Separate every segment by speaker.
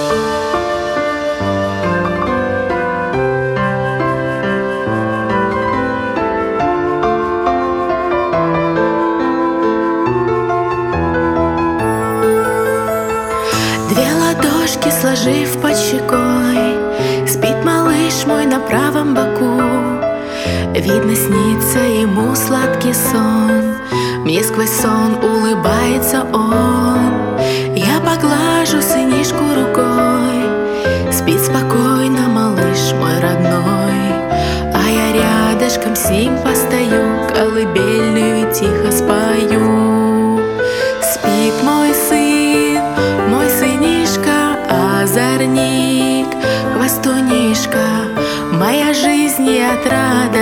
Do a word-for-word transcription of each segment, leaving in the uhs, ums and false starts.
Speaker 1: Две ладошки сложив под щекой, спит малыш мой на правом боку. Видно, снится ему сладкий сон, мне сквозь сон улыбается он. Я поглажу сынишку рукой, спит спокойно малыш мой родной. А я рядышком с ним постою, колыбельную тихо спою. Спит мой сын, мой сынишка, озорник, хвостунишка, моя жизнь и отрада.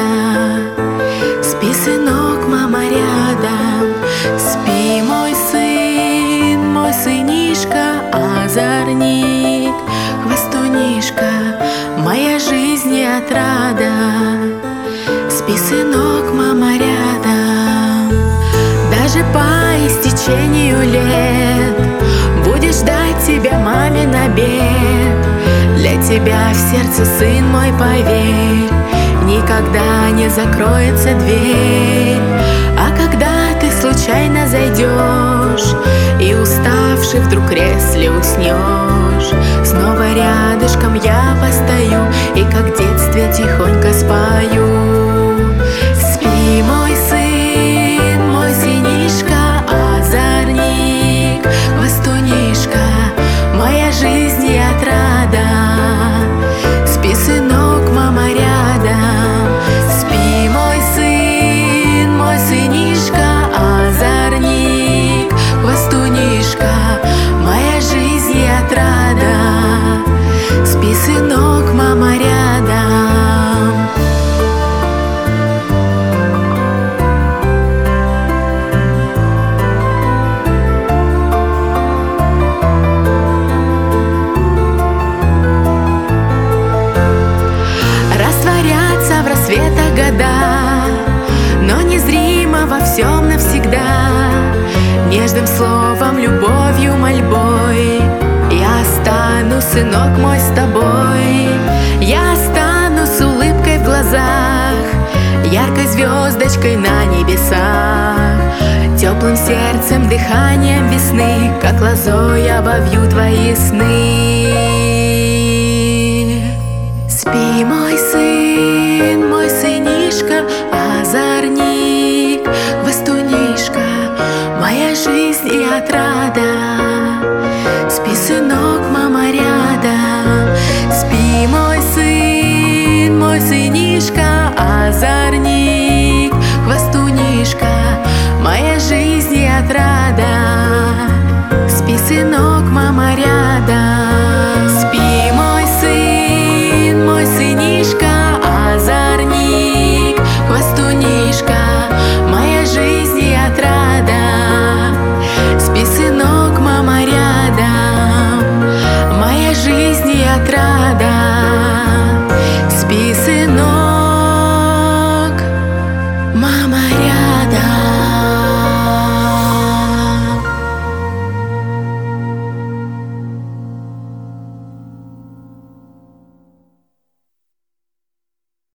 Speaker 1: Спи, сынок, мама рядом. Спи, мой сын, мой сынишка, озорник, хвостунишка, моя жизнь и отрада. Спи, сынок, мама рядом. Даже по истечению лет будешь ждать тебя мамин обед. Для тебя в сердце, сын мой, поверь, никогда не закроется дверь. А когда ты случайно зайдешь и уставший вдруг в кресле уснешь, снова рядышком я постою и как в детстве тихонько спою. Спи, мой сын, мой сынишка, озорник, хвостунишка, моя жизнь и отрада. Спи, сынок, мама рядом. Спи, мой сын, мой сынишка, озорник, хвостунишка, моя жизнь и отрада. Спи, сынок, мама рядом. Растворятся в рассветах года, но незримо во всем навсегда. Нежным словом, любовью, мольбой я останусь, сынок мой, с тобой. Я останусь с улыбкой в глазах, яркой звездочкой на небесах, теплым сердцем, дыханием весны, как лозой обовью твои сны. Спи, мой сын, мой сынишка, озорник, хвостунишка, моя жизнь и отрада. Спи, сынок, мама рядом. Спи, мой сын, мой сынишка, озорник, хвостунишка, моя жизнь и отрада.